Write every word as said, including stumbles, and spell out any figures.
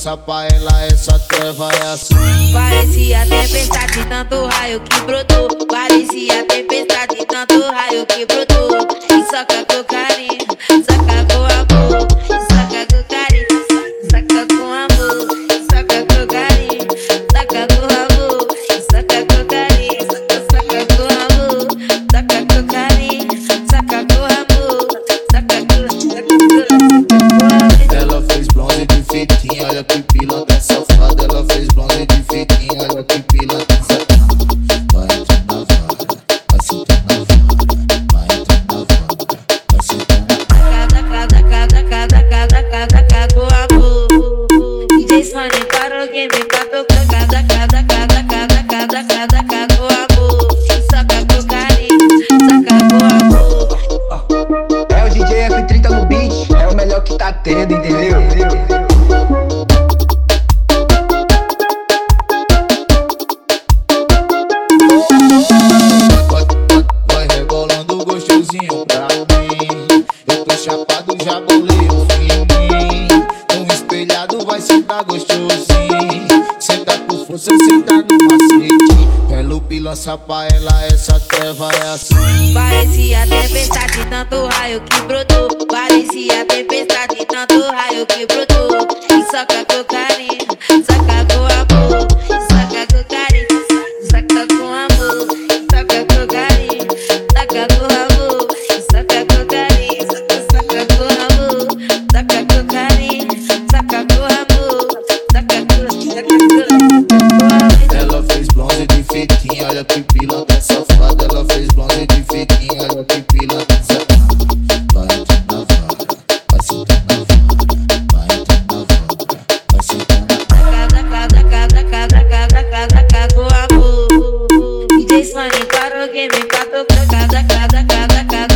pilança pra ela, essa treva é assim. Parecia tempestade, tanto raio que brotou. Parecia tempestade, tanto raio que brotou. E soca com carinho, soca com amor. Soca com carinho, soca com amor. Soca com carinho, soca com amor. Soca com carinho, soca com amor. Soca com carinho, soca com amor. Soca com. Ela fez bronze de fitinha, olha que pilantra safada. Ela fez bronze de fitinha, olha que pilantra safada. Vai entrar na vaga, vai sentar na vaga. Vai entrar na vaga, vai sentar na vaga. Cada, cada, cada, cada, cada, cada com amor. D J Sony para o game pra tocar. Cada, cada, cada, cada, cada, cada, cada com amor. Soca com carinho, soca com amor. É o D J F trinta no beat, é o melhor que tá tendo, entendeu? Vai rebolando gostosinho pra mim. Eu tô chapado, já bolei o fim. Um espelhado vai sentar gostosinho. Senta com força, senta no macete. Pelo pilança pra ela, essa treva é assim. Parecia tempestade, tanto raio que brotou. Parecia tempestade, tanto raio que brotou. E soca com carinho, soca com amor. Soca com carinho, soca com amor. Soca com carinho, soca com amor. Soca com carinho, soca com amor. Soca com carinho, soca com amor. Soca com. Ela fez bronze de fitinha, olha que pilantra safada. Ela fez bronze de fitinha, olha que pilantra safada. Vai entrar na vaga, vai sentar na vaga. Vai entrar na vaga, vai sentar na vaga. Cada, cada, cada, cada, cada, cada com amor. D J Sony para o game pra tocar. Cada, cada, cada, cada.